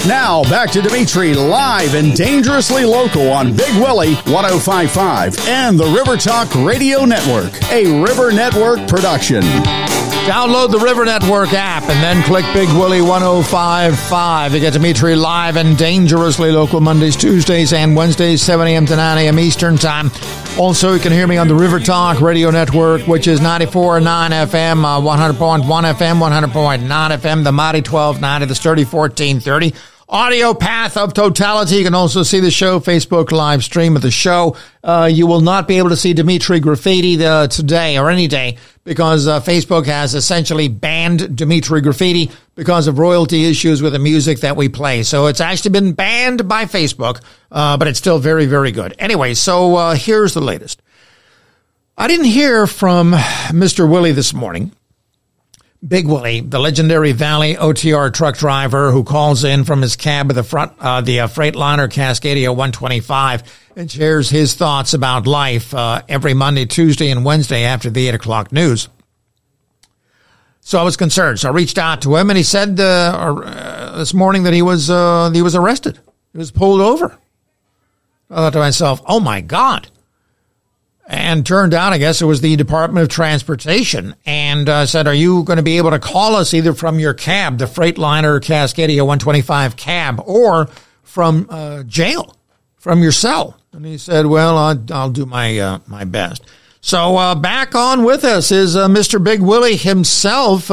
Now, back to Dimitri live and dangerously local on Big Willie 105.5 and the River Talk Radio Network, a River Network production. Download the River Network app and then click Big Willie 105.5 to get Dimitri live and dangerously local Mondays, Tuesdays, and Wednesdays, 7 a.m. to 9 a.m. Eastern Time. Also, you can hear me on the River Talk Radio Network, which is 94.9 FM, 100.1 FM, 100.9 FM, the Mighty 1290, the Sturdy 1430. Audio Path of Totality. You can also see the show, Facebook live stream of the show. You will not be able to see Dimitri Graffiti today or any day because Facebook has essentially banned Dimitri Graffiti because of royalty issues with the music that we play. So it's actually been banned by Facebook, but it's still very, very good. Anyway, so here's the latest. I didn't hear from Mr. Willie this morning. Big Willie, the legendary Valley OTR truck driver who calls in from his cab at the front, the Freightliner Cascadia 125 and shares his thoughts about life every Monday, Tuesday, and Wednesday after the 8 o'clock news. So I was concerned. So I reached out to him, and he said this morning that he was arrested. He was pulled over. I thought to myself, oh, my God. And turned out, I guess it was the Department of Transportation, and said, are you going to be able to call us either from your cab, the Freightliner Cascadia 125 cab, or from jail, from your cell? And he said, well, I'll do my best. So back on with us is Mr. Big Willie himself,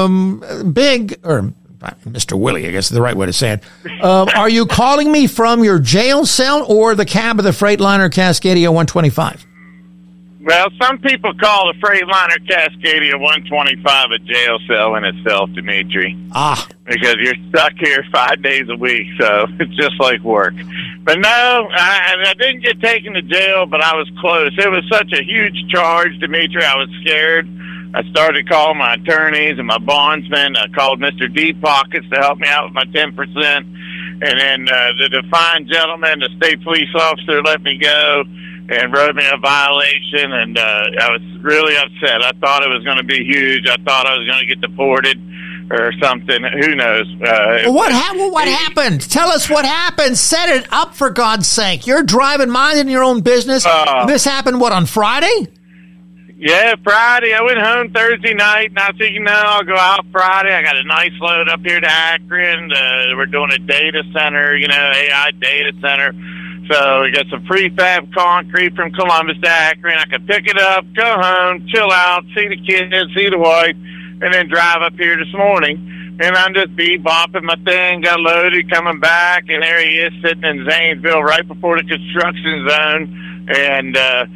Mr. Willie, I guess is the right way to say it. Are you calling me from your jail cell or the cab of the Freightliner Cascadia 125? Well, some people call the Freightliner Cascadia 125 a jail cell in itself, Dimitri. Because you're stuck here 5 days a week, so it's just like work. But no, I didn't get taken to jail, but I was close. It was such a huge charge, Dimitri. I was scared. I started calling my attorneys and my bondsmen. I called Mr. Deep Pockets to help me out with my 10%. And then the fine gentleman, the state police officer, let me go and wrote me a violation, and I was really upset. I thought it was going to be huge. I thought I was going to get deported or something. Who knows? What happened? Tell us what happened. Set it up, for God's sake. You're driving, minding your own business. This happened, on Friday? Yeah, Friday. I went home Thursday night, and I said, I'll go out Friday. I got a nice load up here to Akron. We're doing a data center, AI data center. So we got some prefab concrete from Columbus to Akron. I could pick it up, go home, chill out, see the kids, see the wife, and then drive up here this morning. And I'm just bopping my thing, got loaded, coming back, and there he is sitting in Zanesville right before the construction zone. And,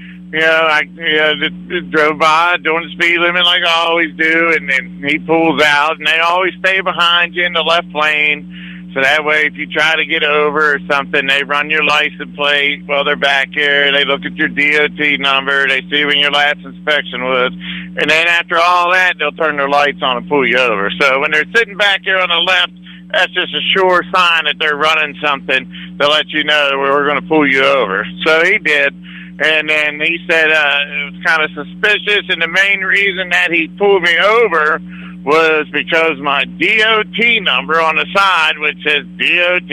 I drove by doing the speed limit like I always do, and then he pulls out, and they always stay behind you in the left lane. So that way, if you try to get over or something, they run your license plate while they're back here. They look at your DOT number. They see when your last inspection was. And then after all that, they'll turn their lights on and pull you over. So when they're sitting back here on the left, that's just a sure sign that they're running something to let you know we're going to pull you over. So he did. And then he said it was kind of suspicious, and the main reason that he pulled me over was because my DOT number on the side, which says DOT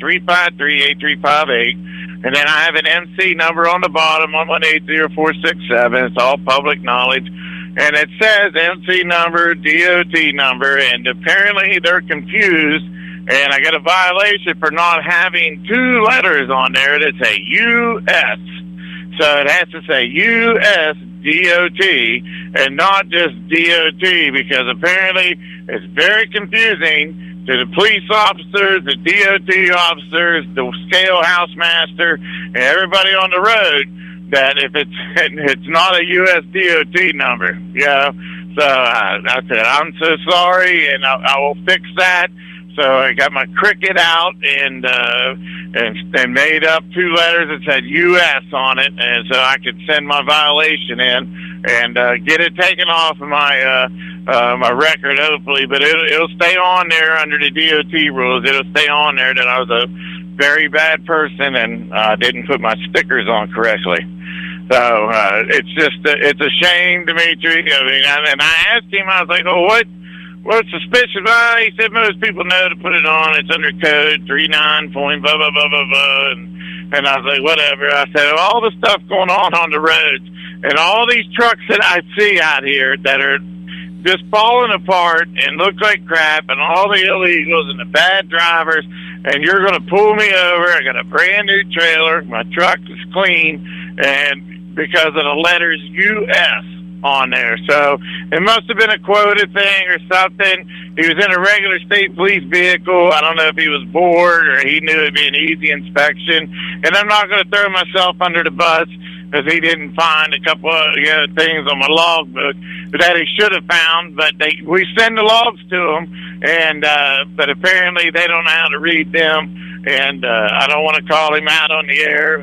3538358, and then I have an MC number on the bottom, 1180467. It's all public knowledge. And it says MC number, DOT number, and apparently they're confused, and I got a violation for not having two letters on there that say U.S., so it has to say U.S. DOT and not just DOT, because apparently it's very confusing to the police officers, the DOT officers, the scale house master, and everybody on the road that if it's not a U.S. DOT number, So I said, I'm so sorry, and I will fix that. So I got my Cricut out and made up two letters that said U.S. on it, and so I could send my violation in and get it taken off of my my record, hopefully. But it'll stay on there under the DOT rules. It'll stay on there that I was a very bad person and didn't put my stickers on correctly. So it's a shame, Dimitri. I mean, and I asked him, I was like, "Oh, what's suspicious? Well, he said most people know to put it on. It's under code 39 point blah, blah, blah, blah, blah. And I was like, whatever. I said, all the stuff going on the roads and all these trucks that I see out here that are just falling apart and look like crap, and all the illegals and the bad drivers, and you're going to pull me over. I got a brand new trailer. My truck is clean, and because of the letters U.S. on there. So it must have been a quoted thing or something. He was in a regular state police vehicle. I don't know if he was bored or he knew it'd be an easy inspection. And I'm not going to throw myself under the bus because he didn't find a couple of things on my logbook that he should have found. But we send the logs to him, and but apparently they don't know how to read them. And I don't want to call him out on the air.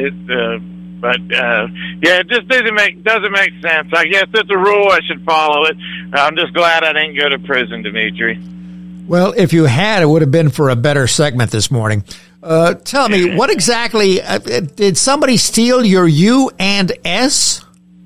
But it just doesn't make sense. I guess it's a rule. I should follow it. I'm just glad I didn't go to prison, Dimitri. Well, if you had, it would have been for a better segment this morning. Tell me, what exactly did somebody steal your U&S?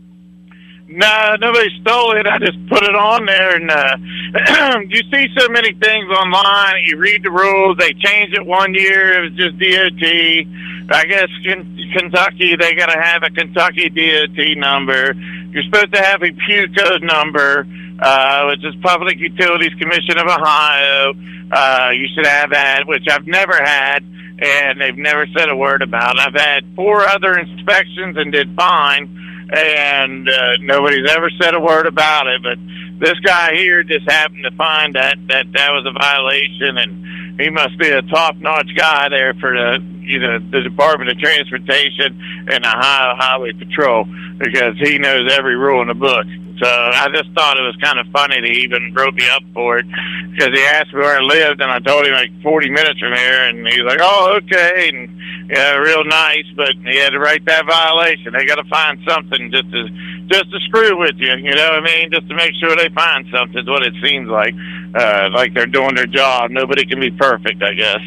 No, nobody stole it. I just put it on there, and you see so many things online. You read the rules. They changed it one year. It was just DOT. I guess in Kentucky, they got to have a Kentucky DOT number. You're supposed to have a PU code number, which is Public Utilities Commission of Ohio. You should have that, which I've never had, and they've never said a word about. I've had 4 other inspections and did fine, and nobody's ever said a word about it. But this guy here just happened to find that was a violation, and he must be a top-notch guy there for the Department of Transportation and the Highway Patrol, because he knows every rule in the book. So I just thought it was kind of funny that he even wrote me up for it, because he asked me where I lived, and I told him like 40 minutes from here, and he was like, oh, okay, and real nice, but he had to write that violation. They got to find something just to screw with you, you know what I mean? Just to make sure they find something is what it seems like they're doing their job. Nobody can be perfect, I guess.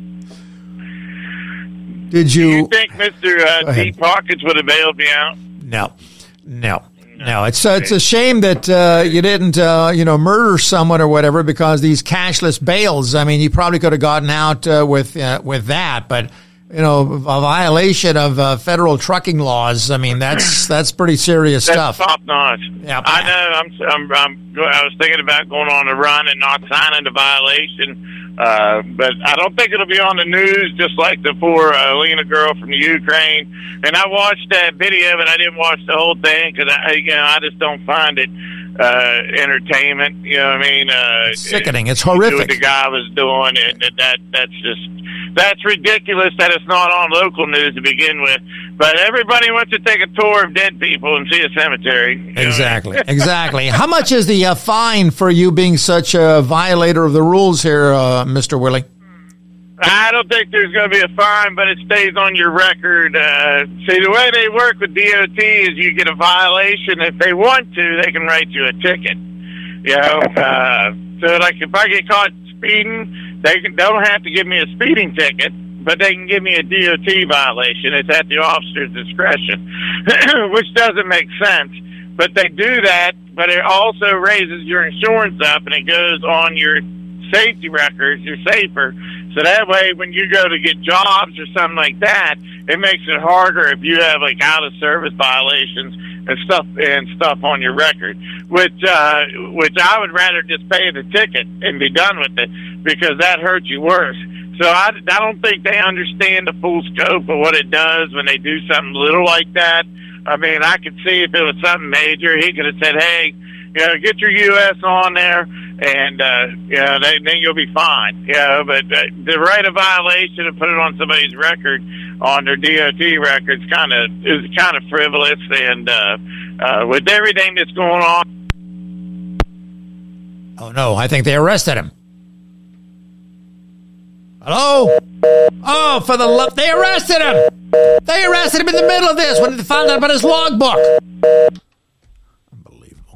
Do you think Mr. Deep Pockets would have bailed me out? No. It's a shame that you didn't murder someone or whatever, because these cashless bails. I mean, you probably could have gotten out with that, but a violation of federal trucking laws. I mean, that's pretty serious stuff. That's top notch. Yeah, I know. I was thinking about going on a run and not signing the violation. But I don't think it'll be on the news, just like the poor Alina girl from the Ukraine. And I watched that video, but I didn't watch the whole thing because I just don't find it entertainment. You know what I mean? It's sickening. It's horrific. What the guy was doing, and that's ridiculous that it's not on local news to begin with. But everybody wants to take a tour of dead people and see a cemetery. Exactly. How much is the fine for you being such a violator of the rules here, Mr. Willie? I don't think there's going to be a fine, but it stays on your record. See, the way they work with DOT is you get a violation. If they want to, they can write you a ticket. So like if I get caught speeding, they don't have to give me a speeding ticket, but they can give me a DOT violation. It's at the officer's discretion, which doesn't make sense. But they do that, but it also raises your insurance up, and it goes on your safety records. You're safer. So that way, when you go to get jobs or something like that, it makes it harder if you have like out-of-service violations and stuff on your record. Which I would rather just pay the ticket and be done with it, because that hurts you worse. So I don't think they understand the full scope of what it does when they do something little like that. I mean, I could see if it was something major, he could have said, hey, get your U.S. on there, and then you'll be fine. But to write a violation and put it on somebody's record, on their DOT records, is kind of frivolous. And with everything that's going on. Oh no! I think they arrested him. Hello? Oh, they arrested him! They arrested him in the middle of this when they found out about his logbook. Unbelievable.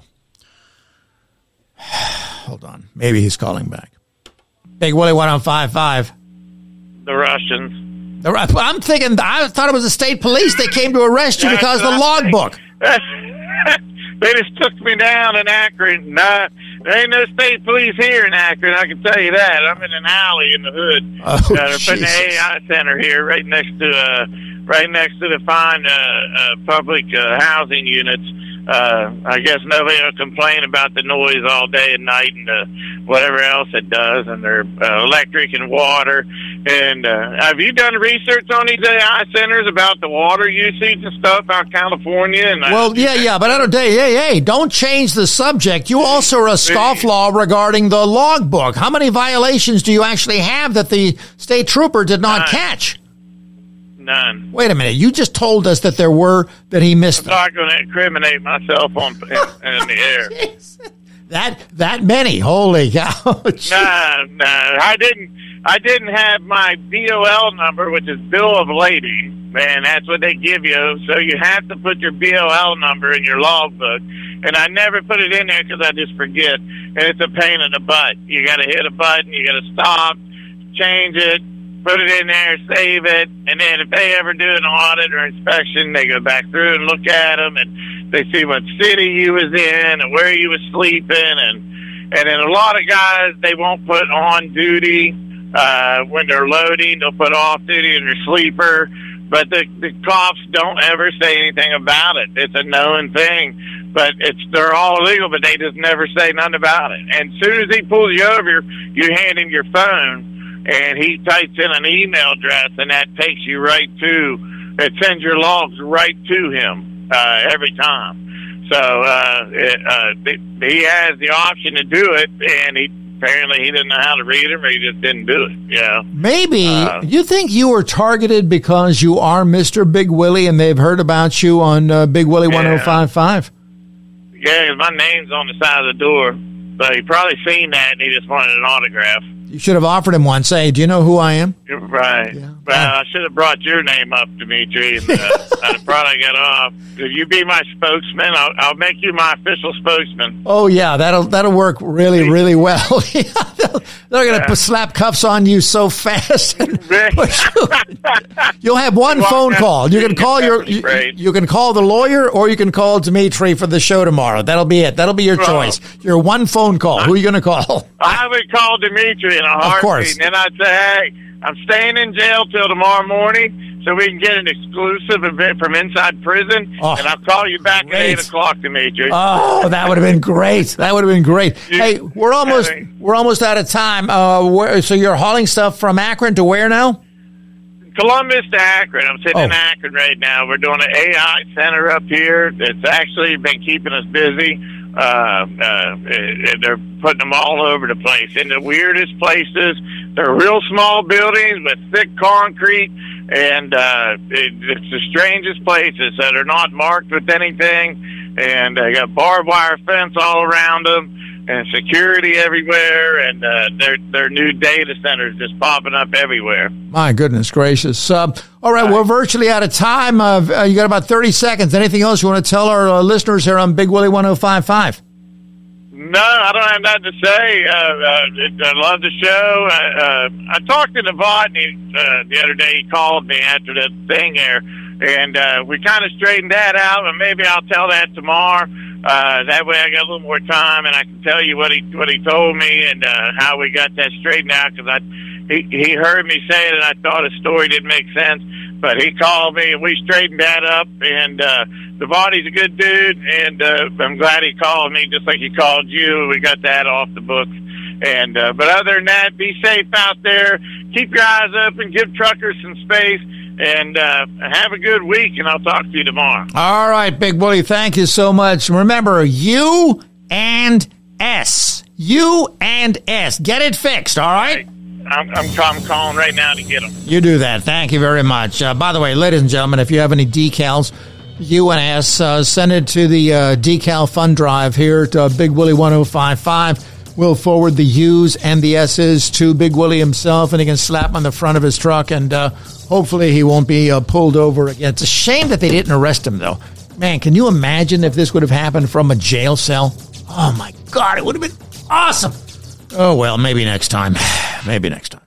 Hold on. Maybe he's calling back. Big Willie 1055. The Russians. I'm thinking, I thought it was the state police. They came to arrest you because of the logbook. They just took me down in Akron. There ain't no state police here in Akron, I can tell you that. I'm in an alley in the hood. Oh, they're putting the AI center here right next to the fine public housing units. I guess nobody will complain about the noise all day and night and whatever else it does, and their electric and water. And have you done research on these AI centers about the water usage and stuff out in California? And well, yeah, but I don't. Hey, don't change the subject. You also are a scofflaw regarding the logbook. How many violations do you actually have that the state trooper did not catch? None. Wait a minute. You just told us that that he missed them. I'm not going to incriminate myself in the air. That many? Holy cow! No, I didn't have my BOL number, which is Bill of Lading, and that's what they give you. So you have to put your BOL number in your logbook, and I never put it in there because I just forget, and it's a pain in the butt. You got to hit a button, you got to stop, change it, put it in there, save it, and then if they ever do an audit or inspection, they go back through and look at them, and they see what city you was in and where you was sleeping, and then a lot of guys, they won't put on duty when they're loading. They'll put off duty in their sleeper, but the cops don't ever say anything about it. It's a known thing, but they're all illegal, but they just never say nothing about it. And as soon as he pulls you over, you hand him your phone, and he types in an email address, and that takes you right to, it sends your logs right to him every time. So he has the option to do it, and apparently he didn't know how to read them, or he just didn't do it. Yeah. Maybe you think you were targeted because you are Mr. Big Willie, and they've heard about you on Big Willie 105.5. Yeah, 'cause my name's on the side of the door. So he probably seen that, and he just wanted an autograph. You should have offered him one. Say, do you know who I am? You're right. Yeah. Well, I should have brought your name up, Dimitri, and I'd probably get off. Could you be my spokesman? I'll make you my official spokesman. Oh, yeah, that'll work really, really well. They're going to slap cuffs on you so fast. You'll have one phone call. You can call you can call the lawyer, or you can call Dimitri for the show tomorrow. That'll be it. That'll be your choice. Your one phone call. Who are you going to call? I would call Dimitri in a heartbeat, of course. And then I'd say, hey, I'm staying in jail till tomorrow morning, so we can get an exclusive event from inside prison, and I'll call you back at 8 o'clock, Dimitri. Oh, that would have been great. That would have been great. Hey, we're almost out of time. So you're hauling stuff from Akron to where now? Columbus to Akron. I'm sitting in Akron right now. We're doing an AI center up here. It's actually been keeping us busy. They're putting them all over the place, in the weirdest places. They're real small buildings with thick concrete, and it's the strangest places that are not marked with anything, and they got barbed wire fence all around them, and security everywhere, and their new data centers just popping up everywhere. My goodness gracious. All right, we're virtually out of time. You got about 30 seconds. Anything else you want to tell our listeners here on Big Willie 105.5? No, I don't have nothing to say. I love the show. I talked to Novotny the other day. He called me after the thing there, and we kind of straightened that out, and maybe I'll tell that tomorrow. That way I got a little more time, and I can tell you what he told me and how we got that straightened out, because he heard me say it, and I thought his story didn't make sense. But he called me, and we straightened that up, and Novotny's a good dude, and I'm glad he called me just like he called you. We got that off the books. And but other than that, be safe out there. Keep your eyes open. Give truckers some space. And have a good week, and I'll talk to you tomorrow. All right, Big Willie, thank you so much. Remember, U and S. U and S. Get it fixed, all right? I'm calling right now to get them. You do that. Thank you very much. By the way, ladies and gentlemen, if you have any decals, U and S, send it to the decal fund drive here at Big Willie 105.5. We'll forward the U's and the S's to Big Willie himself, and he can slap on the front of his truck, and hopefully he won't be pulled over again. It's a shame that they didn't arrest him, though. Man, can you imagine if this would have happened from a jail cell? Oh, my God, it would have been awesome. Oh, well, maybe next time. Maybe next time.